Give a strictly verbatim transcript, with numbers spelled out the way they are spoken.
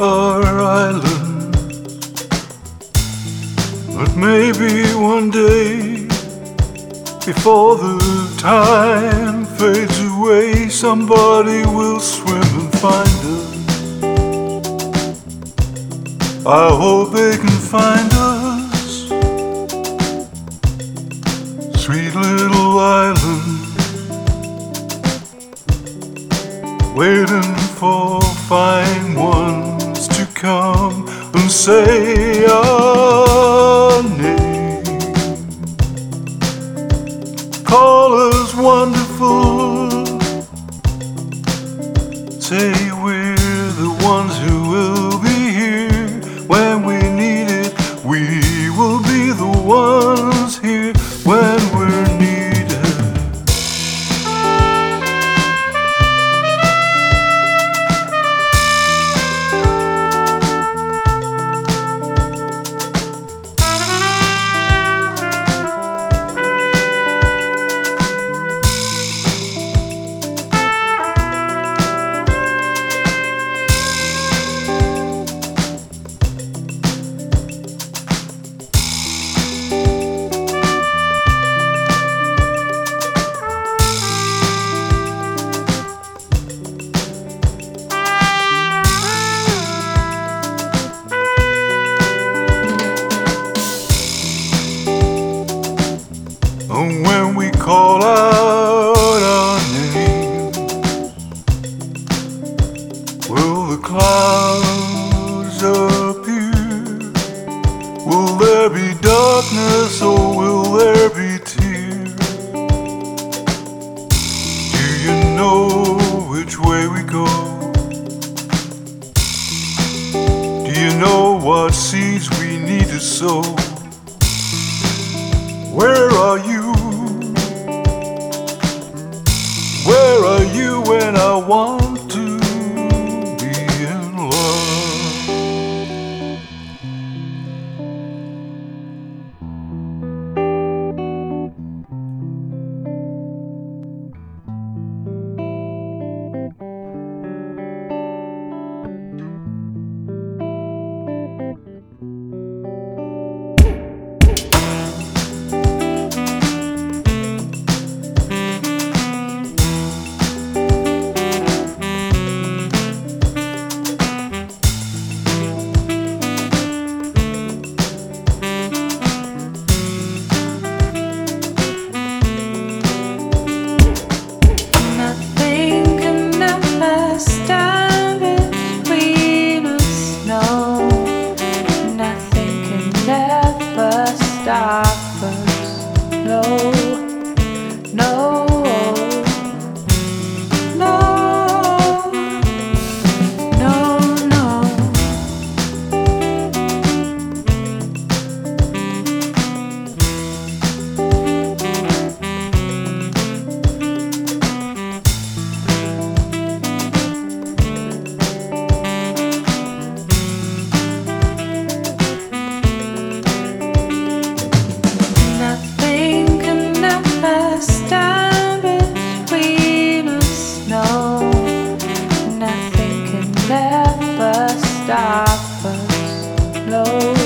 our island. But maybe one day, before the time fades away, somebody will swim and find us. I hope they can find us. Sweet little island, waiting for fine ones to come and say our name. Call us wonderful, say we're the ones who will be here when we need it. We will be the ones here when we're needed. And when we call out our names, will the clouds appear? Will there be darkness or will there be tears? Do you know which way we go? Do you know what seeds we need to sow? Where are you? Where are you when I want to be in love? Stop us, no, no, no, no, no. Never stop us, no.